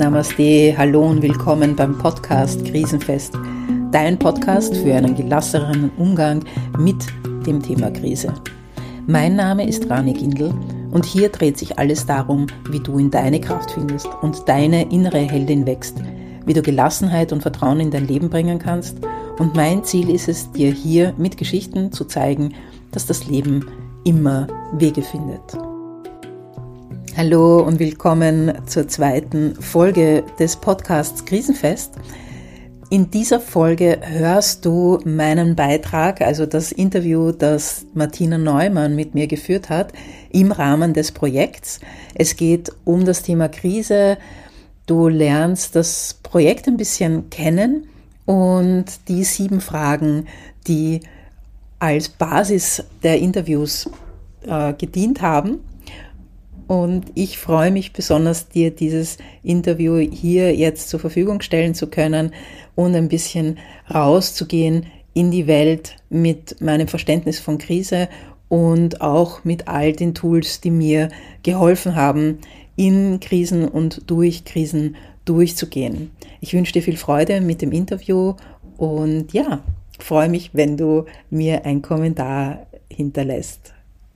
Namaste, hallo und willkommen beim Podcast Krisenfest, dein Podcast für einen gelasseren Umgang mit dem Thema Krise. Mein Name ist Rani Gindl und hier dreht sich alles darum, wie du in deine Kraft findest und deine innere Heldin wächst, wie du Gelassenheit und Vertrauen in dein Leben bringen kannst. Und mein Ziel ist es, dir hier mit Geschichten zu zeigen, dass das Leben immer Wege findet. Hallo und willkommen zur zweiten Folge des Podcasts Krisenfest. In dieser Folge hörst du meinen Beitrag, also das Interview, das Martina Neumann mit mir geführt hat, im Rahmen des Projekts. Es geht um das Thema Krise. Du lernst das Projekt ein bisschen kennen und die 7 Fragen, die als Basis der Interviews gedient haben. Und ich freue mich besonders, dir dieses Interview hier jetzt zur Verfügung stellen zu können und ein bisschen rauszugehen in die Welt mit meinem Verständnis von Krise und auch mit all den Tools, die mir geholfen haben, in Krisen und durch Krisen durchzugehen. Ich wünsche dir viel Freude mit dem Interview und ja, freue mich, wenn du mir einen Kommentar hinterlässt.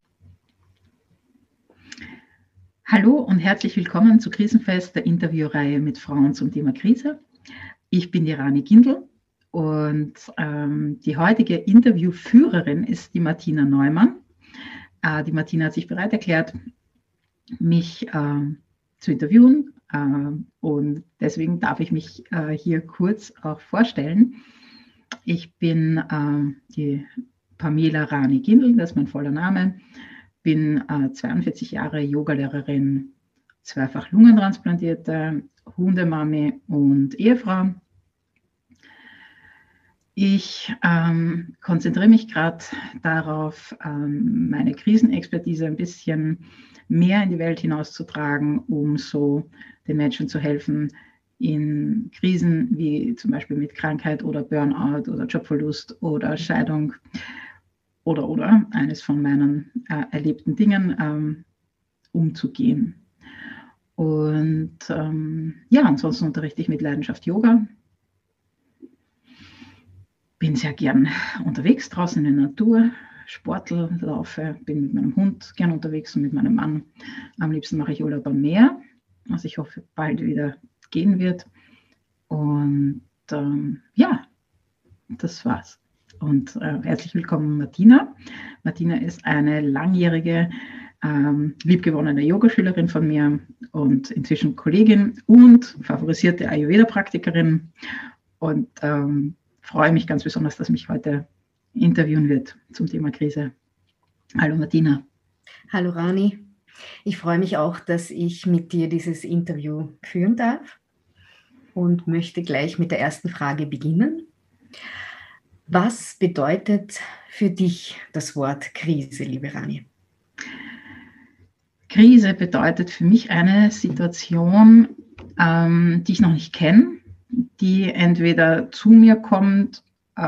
Hallo und herzlich willkommen zu Krisenfest, der Interviewreihe mit Frauen zum Thema Krise. Ich bin die Rani Gindl und die heutige Interviewführerin ist die Martina Neumann. Die Martina hat sich bereit erklärt, mich zu interviewen und deswegen darf ich mich hier kurz auch vorstellen. Ich bin die Pamela Rani Gindl, das ist mein voller Name. Bin 42 Jahre Yogalehrerin, 2-fach Lungentransplantierte, Hundemami und Ehefrau. Ich konzentriere mich gerade darauf, meine Krisenexpertise ein bisschen mehr in die Welt hinauszutragen, um so den Menschen zu helfen in Krisen wie zum Beispiel mit Krankheit oder Burnout oder Jobverlust oder Scheidung oder eines von meinen erlebten Dingen umzugehen. Und ansonsten unterrichte ich mit Leidenschaft Yoga. Bin sehr gern unterwegs draußen in der Natur, sportle, laufe, bin mit meinem Hund gern unterwegs und mit meinem Mann. Am liebsten mache ich Urlaub am Meer, was ich hoffe bald wieder gehen wird. Und das war's. Und herzlich willkommen Martina. Martina ist eine langjährige, liebgewonnene Yogaschülerin von mir und inzwischen Kollegin und favorisierte Ayurveda-Praktikerin. Und freue mich ganz besonders, dass mich heute interviewen wird zum Thema Krise. Hallo Martina. Hallo Rani. Ich freue mich auch, dass ich mit dir dieses Interview führen darf und möchte gleich mit der ersten Frage beginnen. Was bedeutet für dich das Wort Krise, liebe Rani? Krise bedeutet für mich eine Situation, die ich noch nicht kenne, die entweder zu mir kommt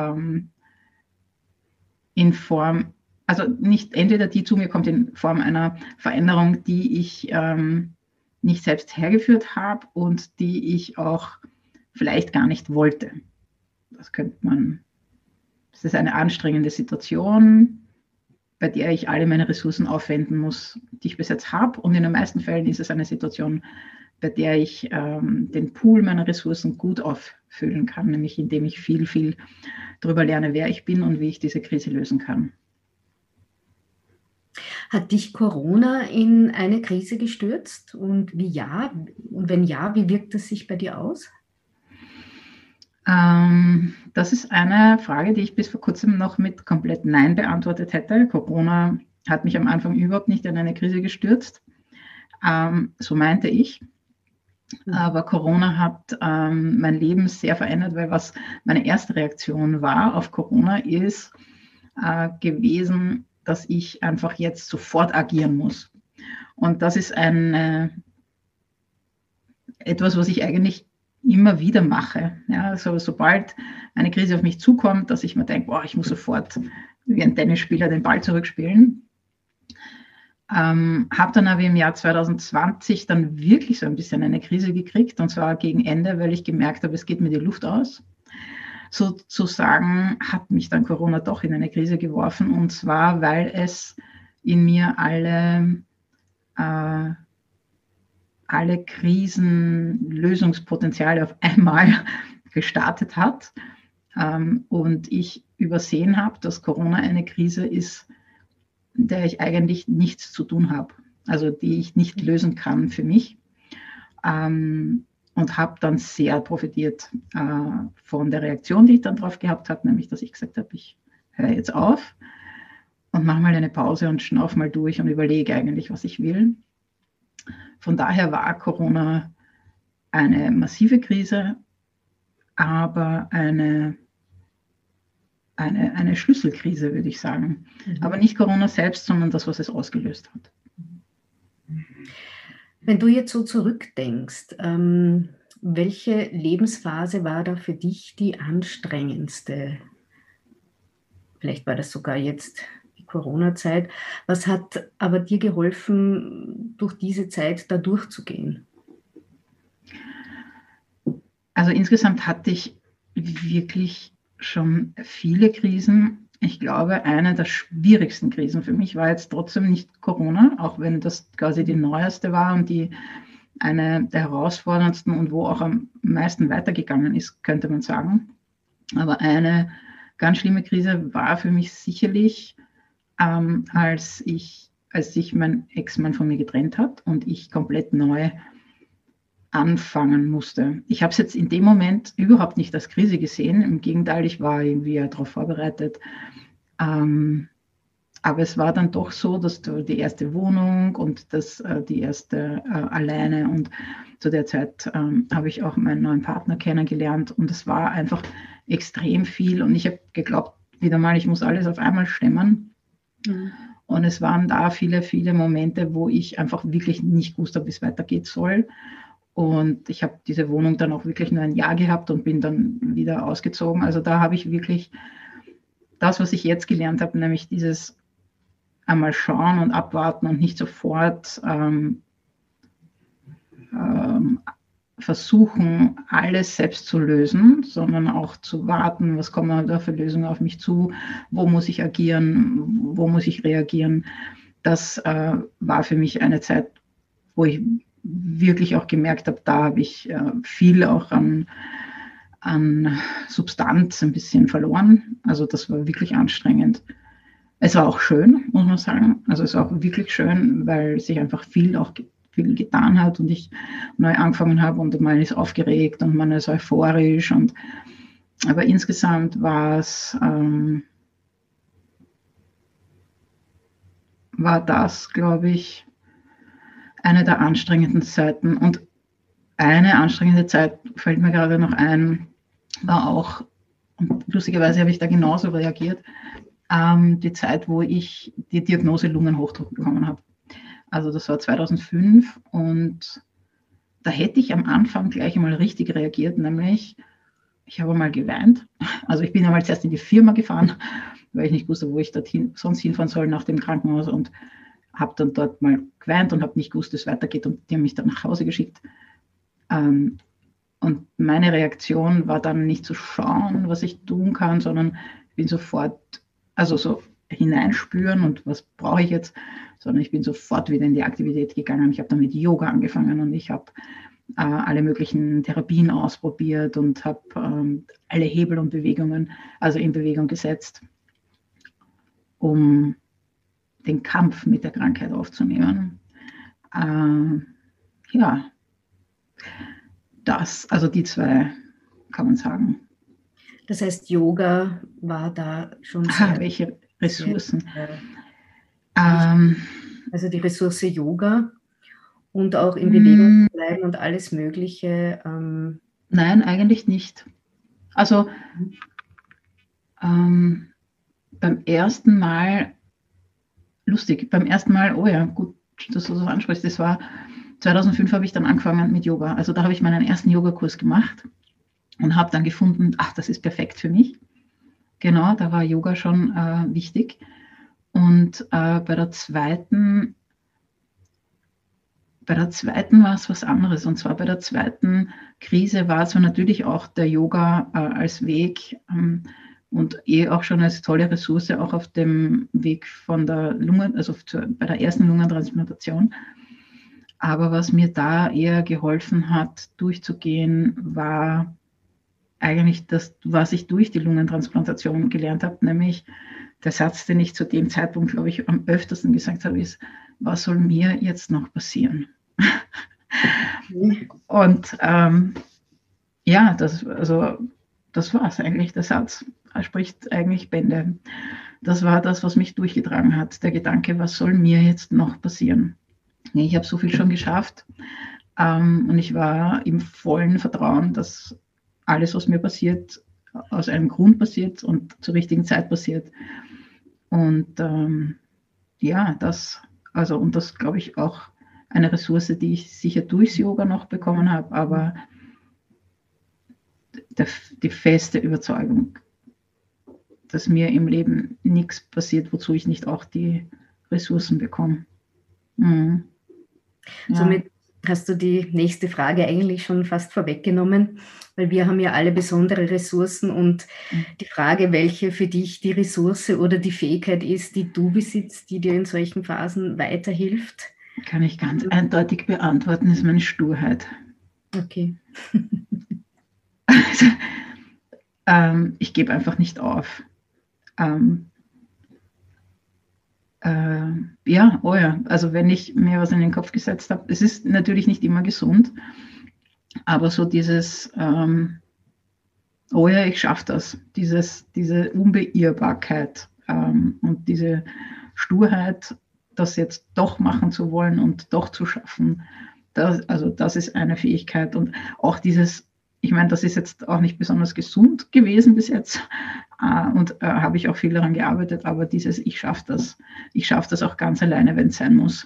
in Form, also nicht entweder die zu mir kommt in Form einer Veränderung, die ich nicht selbst hergeführt habe und die ich auch vielleicht gar nicht wollte. Das ist eine anstrengende Situation, bei der ich alle meine Ressourcen aufwenden muss, die ich bis jetzt habe. Und in den meisten Fällen ist es eine Situation, bei der ich den Pool meiner Ressourcen gut auffüllen kann, nämlich indem ich viel darüber lerne, wer ich bin und wie ich diese Krise lösen kann. Hat dich Corona in eine Krise gestürzt? Und wie ja? Und wenn ja, wie wirkt es sich bei dir aus? Das ist eine Frage, die ich bis vor kurzem noch mit komplett Nein beantwortet hätte. Corona hat mich am Anfang überhaupt nicht in eine Krise gestürzt. So meinte ich. Aber Corona hat mein Leben sehr verändert, weil was meine erste Reaktion war auf Corona ist gewesen, dass ich einfach jetzt sofort agieren muss. Und das ist etwas, was ich eigentlich immer wieder mache. Ja, also sobald eine Krise auf mich zukommt, dass ich mir denke, ich muss sofort wie ein Tennisspieler den Ball zurückspielen. Habe dann aber im Jahr 2020 dann wirklich so ein bisschen eine Krise gekriegt, und zwar gegen Ende, weil ich gemerkt habe, es geht mir die Luft aus. Sozusagen hat mich dann Corona doch in eine Krise geworfen, und zwar, weil es in mir alle Krisenlösungspotenziale auf einmal gestartet hat, und ich übersehen habe, dass Corona eine Krise ist, in der ich eigentlich nichts zu tun habe, also die ich nicht lösen kann für mich. Und habe dann sehr profitiert von der Reaktion, die ich dann drauf gehabt habe, nämlich, dass ich gesagt habe, ich höre jetzt auf und mache mal eine Pause und schnaufe mal durch und überlege eigentlich, was ich will. Von daher war Corona eine massive Krise, aber eine Schlüsselkrise, würde ich sagen. Aber nicht Corona selbst, sondern das, was es ausgelöst hat. Wenn du jetzt so zurückdenkst, welche Lebensphase war da für dich die anstrengendste? Vielleicht war das sogar jetzt die Corona-Zeit. Was hat aber dir geholfen, durch diese Zeit da durchzugehen? Also insgesamt hatte ich wirklich schon viele Krisen. Ich glaube, eine der schwierigsten Krisen für mich war jetzt trotzdem nicht Corona, auch wenn das quasi die neueste war und eine der herausforderndsten und wo auch am meisten weitergegangen ist, könnte man sagen. Aber eine ganz schlimme Krise war für mich sicherlich, als sich mein Ex-Mann von mir getrennt hat und ich komplett neu anfangen musste. Ich habe es jetzt in dem Moment überhaupt nicht als Krise gesehen. Im Gegenteil, ich war irgendwie darauf vorbereitet. Aber es war dann doch so, dass die erste Wohnung und die erste alleine, und zu der Zeit habe ich auch meinen neuen Partner kennengelernt, und es war einfach extrem viel, und ich habe geglaubt, wieder mal, ich muss alles auf einmal stemmen. Mhm. Und es waren da viele, viele Momente, wo ich einfach wirklich nicht wusste, wie es weitergehen soll. Und ich habe diese Wohnung dann auch wirklich nur ein Jahr gehabt und bin dann wieder ausgezogen. Also da habe ich wirklich das, was ich jetzt gelernt habe, nämlich dieses einmal schauen und abwarten und nicht sofort versuchen, alles selbst zu lösen, sondern auch zu warten, was kommen da für Lösungen auf mich zu, wo muss ich agieren, wo muss ich reagieren. Das war für mich eine Zeit, wo ich wirklich auch gemerkt habe, da habe ich viel auch an Substanz ein bisschen verloren. Also das war wirklich anstrengend. Es war auch schön, muss man sagen. Also es war auch wirklich schön, weil sich einfach viel getan hat und ich neu angefangen habe und man ist aufgeregt und man ist euphorisch. Aber insgesamt war das, glaube ich, eine der anstrengenden Zeiten. Und eine anstrengende Zeit, fällt mir gerade noch ein, war auch, und lustigerweise habe ich da genauso reagiert, die Zeit, wo ich die Diagnose Lungenhochdruck bekommen habe. Also das war 2005, und da hätte ich am Anfang gleich einmal richtig reagiert, nämlich ich habe mal geweint. Also ich bin einmal zuerst in die Firma gefahren, weil ich nicht wusste, wo ich sonst hinfahren soll nach dem Krankenhaus, und habe dann dort mal geweint und habe nicht gewusst, wie es weitergeht, und die haben mich dann nach Hause geschickt. Und meine Reaktion war dann nicht zu schauen, was ich tun kann, sondern ich bin sofort, also so hineinspüren und was brauche ich jetzt, sondern ich bin sofort wieder in die Aktivität gegangen. Ich habe dann mit Yoga angefangen und ich habe alle möglichen Therapien ausprobiert und habe alle Hebel und Bewegungen also in Bewegung gesetzt, um den Kampf mit der Krankheit aufzunehmen. Ja, also die zwei, kann man sagen. Das heißt, Yoga war da schon sehr... Welche Ressourcen? Also die Ressource Yoga und auch in Bewegung bleiben und alles Mögliche. Nein, eigentlich nicht. Also beim ersten Mal, oh ja, gut, dass du das ansprichst, das war 2005 habe ich dann angefangen mit Yoga. Also da habe ich meinen ersten Yogakurs gemacht und habe dann gefunden, das ist perfekt für mich. Genau, da war Yoga schon wichtig. Und bei der zweiten bei der zweiten war es was anderes. Und zwar bei der zweiten Krise war es natürlich auch der Yoga als Weg und auch schon als tolle Ressource auch auf dem Weg von der Lunge, also bei der ersten Lungentransplantation. Aber was mir da eher geholfen hat, durchzugehen, war eigentlich das, was ich durch die Lungentransplantation gelernt habe, nämlich der Satz, den ich zu dem Zeitpunkt, glaube ich, am öftersten gesagt habe, ist, was soll mir jetzt noch passieren? Und ja, das war es eigentlich, der Satz. Er spricht eigentlich Bände. Das war das, was mich durchgetragen hat, der Gedanke, was soll mir jetzt noch passieren? Ich habe so viel schon geschafft und ich war im vollen Vertrauen, dass alles, was mir passiert, aus einem Grund passiert und zur richtigen Zeit passiert. Und ja, das glaube ich auch eine Ressource, die ich sicher durchs Yoga noch bekommen habe, aber die feste Überzeugung, dass mir im Leben nichts passiert, wozu ich nicht auch die Ressourcen bekomme. Mhm. Ja. Somit hast du die nächste Frage eigentlich schon fast vorweggenommen, weil wir haben ja alle besondere Ressourcen und die Frage, welche für dich die Ressource oder die Fähigkeit ist, die du besitzt, die dir in solchen Phasen weiterhilft. Kann ich ganz eindeutig beantworten, ist meine Sturheit. Okay. Also, ich gebe einfach nicht auf. Also wenn ich mir was in den Kopf gesetzt habe, es ist natürlich nicht immer gesund, aber so dieses, ich schaffe das, diese Unbeirrbarkeit und diese Sturheit, das jetzt doch machen zu wollen und doch zu schaffen, das ist eine Fähigkeit. Und auch dieses, ich meine, das ist jetzt auch nicht besonders gesund gewesen bis jetzt und habe ich auch viel daran gearbeitet, aber dieses, ich schaffe das auch ganz alleine, wenn es sein muss.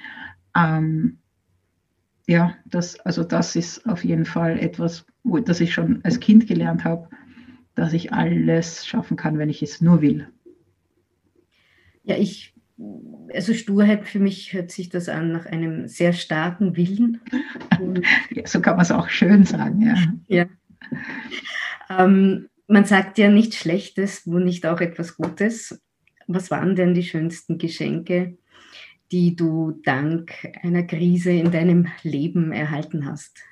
Das ist auf jeden Fall etwas, das ich schon als Kind gelernt habe, dass ich alles schaffen kann, wenn ich es nur will. Ja, also Sturheit, für mich hört sich das an nach einem sehr starken Willen. Ja, so kann man es auch schön sagen, ja. Ja. Man sagt ja nichts Schlechtes, wo nicht auch etwas Gutes. Was waren denn die schönsten Geschenke, die du dank einer Krise in deinem Leben erhalten hast?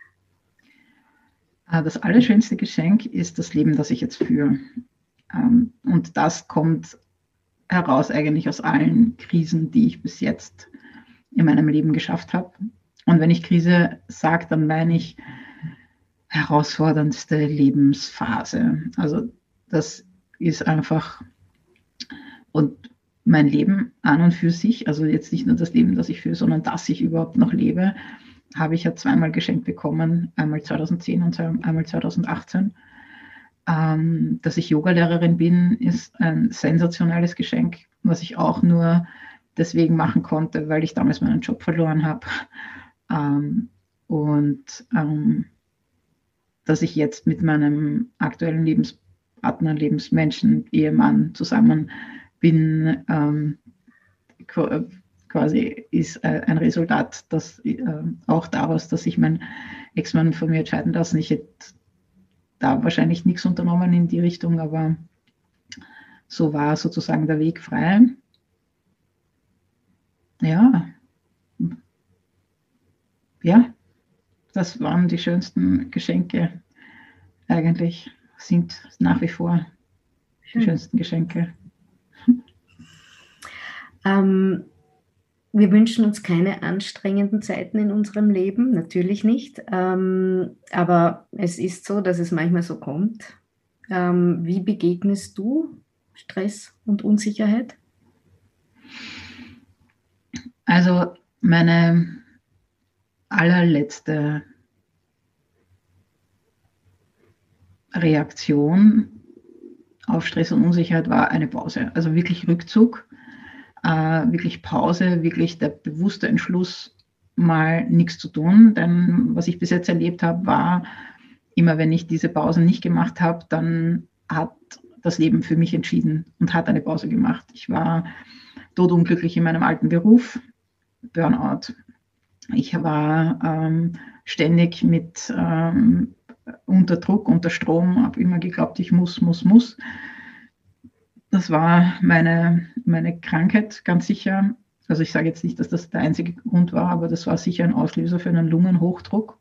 Das allerschönste Geschenk ist das Leben, das ich jetzt führe. Und das kommt heraus eigentlich aus allen Krisen, die ich bis jetzt in meinem Leben geschafft habe. Und wenn ich Krise sage, dann meine ich herausforderndste Lebensphase. Also das ist einfach, und mein Leben an und für sich, also jetzt nicht nur das Leben, das ich führe, sondern dass ich überhaupt noch lebe, habe ich ja zweimal geschenkt bekommen, einmal 2010 und einmal 2018. Dass ich Yogalehrerin bin, ist ein sensationelles Geschenk, was ich auch nur deswegen machen konnte, weil ich damals meinen Job verloren habe. Dass ich jetzt mit meinem aktuellen Lebenspartner, Lebensmenschen, Ehemann zusammen bin, quasi ist ein Resultat, das auch daraus, dass sich mein Ex-Mann von mir entscheiden lassen. Ich hätte da wahrscheinlich nichts unternommen in die Richtung, aber so war sozusagen der Weg frei. Ja, das waren die schönsten Geschenke eigentlich, sind nach wie vor die schönsten Geschenke. Wir wünschen uns keine anstrengenden Zeiten in unserem Leben, natürlich nicht, aber es ist so, dass es manchmal so kommt. Wie begegnest du Stress und Unsicherheit? Also meine allerletzte Reaktion auf Stress und Unsicherheit war eine Pause, also wirklich Rückzug. Wirklich Pause, wirklich der bewusste Entschluss, mal nichts zu tun. Denn was ich bis jetzt erlebt habe, war, immer wenn ich diese Pausen nicht gemacht habe, dann hat das Leben für mich entschieden und hat eine Pause gemacht. Ich war todunglücklich in meinem alten Beruf, Burnout, Ich war ständig mit unter Druck, unter Strom, habe immer geglaubt, ich muss. Das war meine Krankheit, ganz sicher. Also ich sage jetzt nicht, dass das der einzige Grund war, aber das war sicher ein Auslöser für einen Lungenhochdruck.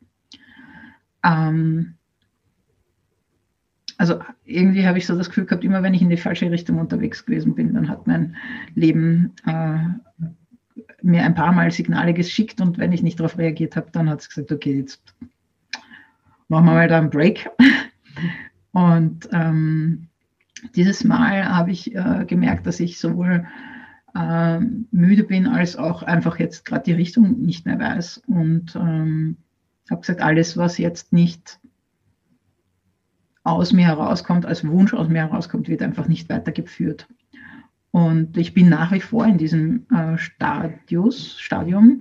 Also irgendwie habe ich so das Gefühl gehabt, immer wenn ich in die falsche Richtung unterwegs gewesen bin, dann hat mein Leben mir ein paar Mal Signale geschickt und wenn ich nicht darauf reagiert habe, dann hat es gesagt, okay, jetzt machen wir mal da einen Break. Und dieses Mal habe ich gemerkt, dass ich sowohl müde bin, als auch einfach jetzt gerade die Richtung nicht mehr weiß. Und habe gesagt, alles, was jetzt nicht aus mir herauskommt, als Wunsch aus mir herauskommt, wird einfach nicht weitergeführt. Und ich bin nach wie vor in diesem Stadium.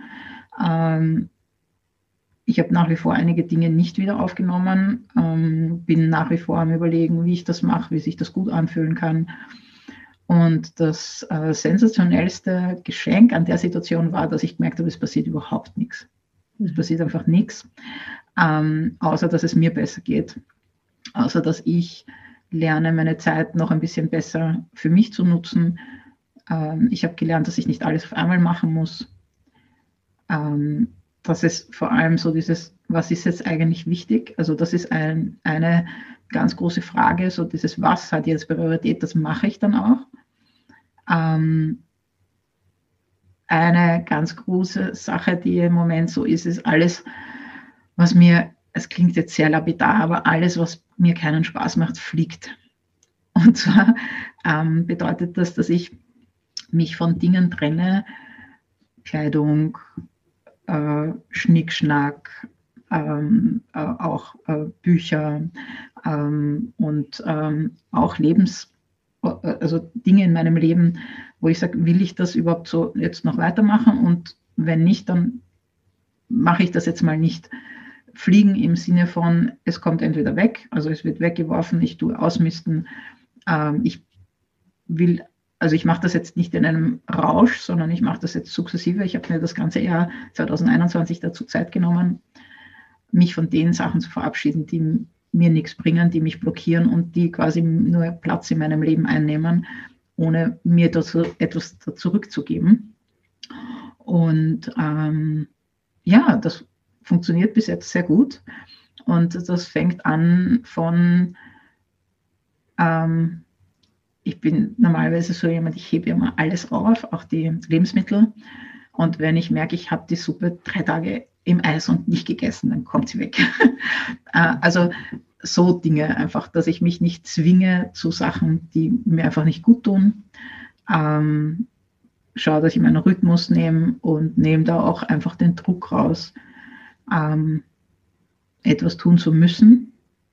Ich habe nach wie vor einige Dinge nicht wieder aufgenommen, bin nach wie vor am Überlegen, wie ich das mache, wie sich das gut anfühlen kann. Und das sensationellste Geschenk an der Situation war, dass ich gemerkt habe, es passiert überhaupt nichts. Es passiert einfach nichts, außer dass es mir besser geht. Außer dass ich lerne, meine Zeit noch ein bisschen besser für mich zu nutzen. Ich habe gelernt, dass ich nicht alles auf einmal machen muss. Das ist vor allem so dieses, was ist jetzt eigentlich wichtig? Also das ist eine ganz große Frage, so dieses, was hat jetzt Priorität, das mache ich dann auch. Eine ganz große Sache, die im Moment so ist alles, was mir, es klingt jetzt sehr lapidar, aber alles, was mir keinen Spaß macht, fliegt. Und zwar bedeutet das, dass ich mich von Dingen trenne, Kleidung, Schnickschnack, auch Bücher und auch also Dinge in meinem Leben, wo ich sage, will ich das überhaupt so jetzt noch weitermachen? Und wenn nicht, dann mache ich das jetzt mal nicht. Fliegen im Sinne von, es kommt entweder weg, also es wird weggeworfen, ich tue ausmisten. Ich mache das jetzt nicht in einem Rausch, sondern ich mache das jetzt sukzessive. Ich habe mir das ganze Jahr 2021 dazu Zeit genommen, mich von den Sachen zu verabschieden, die mir nichts bringen, die mich blockieren und die quasi nur Platz in meinem Leben einnehmen, ohne mir dazu etwas zurückzugeben. Und das funktioniert bis jetzt sehr gut. Und das fängt an von, ich bin normalerweise so jemand, ich hebe immer alles auf, auch die Lebensmittel. Und wenn ich merke, ich habe die Suppe 3 Tage im Eis und nicht gegessen, dann kommt sie weg. Also so Dinge einfach, dass ich mich nicht zwinge zu Sachen, die mir einfach nicht gut tun. Schaue, dass ich meinen Rhythmus nehme und nehme da auch einfach den Druck raus, etwas tun zu müssen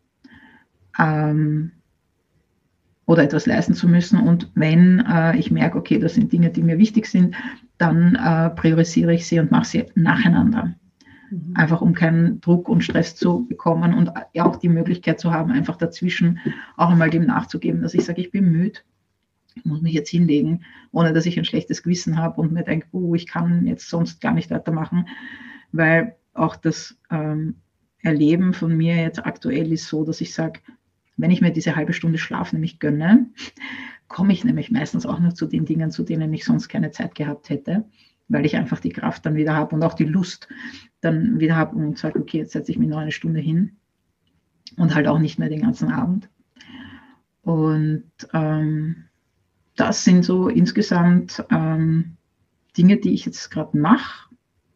oder etwas leisten zu müssen. Und wenn ich merke, okay, das sind Dinge, die mir wichtig sind, dann priorisiere ich sie und mache sie nacheinander. Einfach um keinen Druck und Stress zu bekommen und auch die Möglichkeit zu haben, einfach dazwischen auch einmal dem nachzugeben, dass ich sage, ich bin müde, ich muss mich jetzt hinlegen, ohne dass ich ein schlechtes Gewissen habe und mir denke, ich kann jetzt sonst gar nicht weitermachen, weil auch das Erleben von mir jetzt aktuell ist so, dass ich sage, wenn ich mir diese halbe Stunde Schlaf nämlich gönne, komme ich nämlich meistens auch noch zu den Dingen, zu denen ich sonst keine Zeit gehabt hätte, weil ich einfach die Kraft dann wieder habe und auch die Lust dann wieder habe und sage, okay, jetzt setze ich mich noch eine Stunde hin und halt auch nicht mehr den ganzen Abend. Und das sind so insgesamt Dinge, die ich jetzt gerade mache.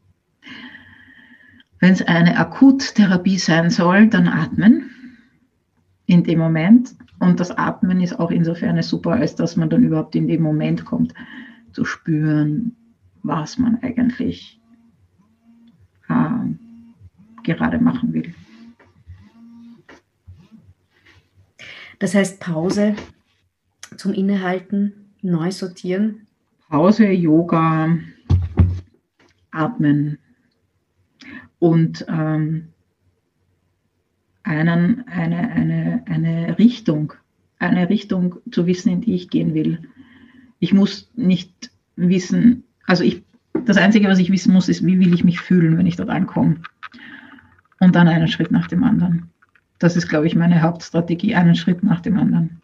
Wenn es eine Akuttherapie sein soll, dann atmen in dem Moment. Und das Atmen ist auch insofern super, als dass man dann überhaupt in den Moment kommt, zu spüren, was man eigentlich gerade machen will. Das heißt Pause zum Innehalten, neu sortieren? Pause, Yoga, Atmen und eine Richtung zu wissen, in die ich gehen will. Ich muss nicht wissen, also ich das Einzige, was ich wissen muss, ist, wie will ich mich fühlen, wenn ich dort ankomme. Und dann einen Schritt nach dem anderen. Das ist, glaube ich, meine Hauptstrategie, einen Schritt nach dem anderen.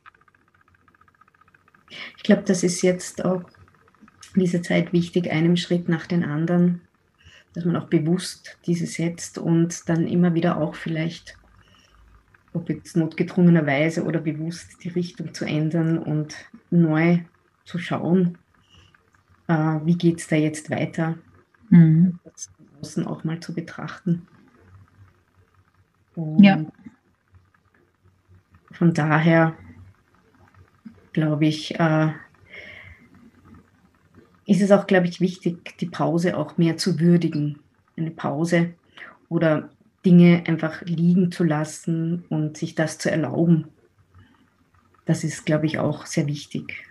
Ich glaube, das ist jetzt auch in dieser Zeit wichtig, einen Schritt nach dem anderen, dass man auch bewusst diese setzt und dann immer wieder auch vielleicht, ob jetzt notgedrungenerweise oder bewusst, die Richtung zu ändern und neu zu schauen, wie geht es da jetzt weiter, das von außen auch mal zu betrachten. Und ja. Von daher glaube ich, ist es auch, glaube ich, wichtig, die Pause auch mehr zu würdigen. Eine Pause oder Dinge einfach liegen zu lassen und sich das zu erlauben. Das ist, glaube ich, auch sehr wichtig.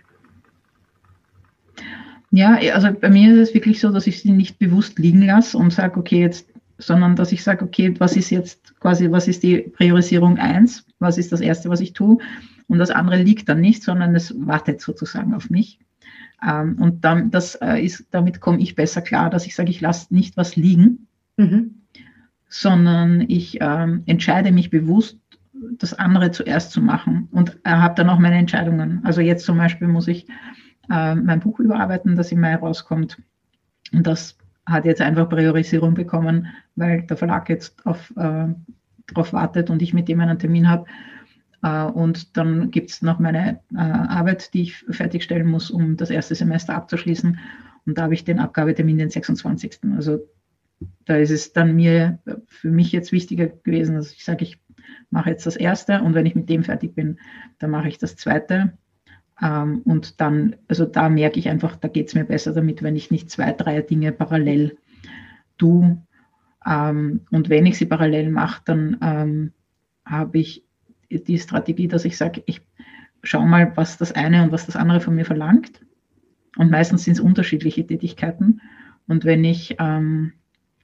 Ja, also bei mir ist es wirklich so, dass ich sie nicht bewusst liegen lasse und sage, okay, jetzt, sondern dass ich sage, okay, was ist jetzt quasi, was ist die Priorisierung 1? Was ist das Erste, was ich tue? Und das andere liegt dann nicht, sondern es wartet sozusagen auf mich. Und dann, damit komme ich besser klar, dass ich sage, ich lasse nicht was liegen, sondern ich entscheide mich bewusst, das andere zuerst zu machen und habe dann auch meine Entscheidungen. Also jetzt zum Beispiel muss ich mein Buch überarbeiten, das im Mai rauskommt. Und das hat jetzt einfach Priorisierung bekommen, weil der Verlag jetzt darauf wartet und ich mit dem einen Termin habe. Und dann gibt es noch meine Arbeit, die ich fertigstellen muss, um das erste Semester abzuschließen. Und da habe ich den Abgabetermin den 26. Also da ist es dann für mich jetzt wichtiger gewesen, dass ich sage, ich mache jetzt das erste und wenn ich mit dem fertig bin, dann mache ich das zweite. Und dann, also da merke ich einfach, da geht es mir besser damit, wenn ich nicht 2, 3 Dinge parallel tue. Und wenn ich sie parallel mache, dann habe ich die Strategie, dass ich sage, ich schaue mal, was das eine und was das andere von mir verlangt. Und meistens sind es unterschiedliche Tätigkeiten. Und wenn ich sage,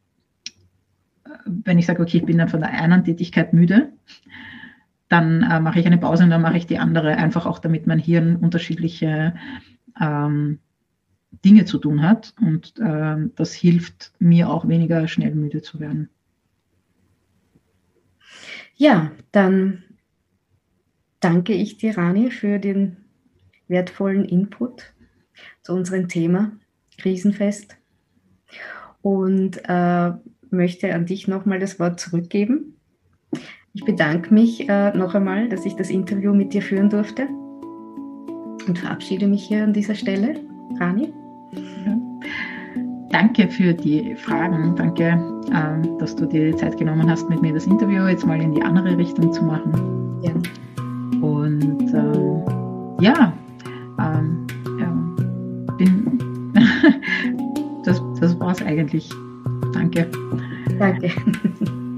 okay, ich bin dann von der einen Tätigkeit müde, dann mache ich eine Pause und dann mache ich die andere, einfach auch damit mein Hirn unterschiedliche Dinge zu tun hat. Und das hilft mir auch weniger schnell müde zu werden. Ja, dann danke ich dir, Rani, für den wertvollen Input zu unserem Thema Krisenfest und möchte an dich nochmal das Wort zurückgeben. Ich bedanke mich noch einmal, dass ich das Interview mit dir führen durfte und verabschiede mich hier an dieser Stelle. Rani? Ja. Danke für die Fragen. Danke, dass du dir die Zeit genommen hast, mit mir das Interview jetzt mal in die andere Richtung zu machen. Ja. Und das war es eigentlich. Danke. Danke.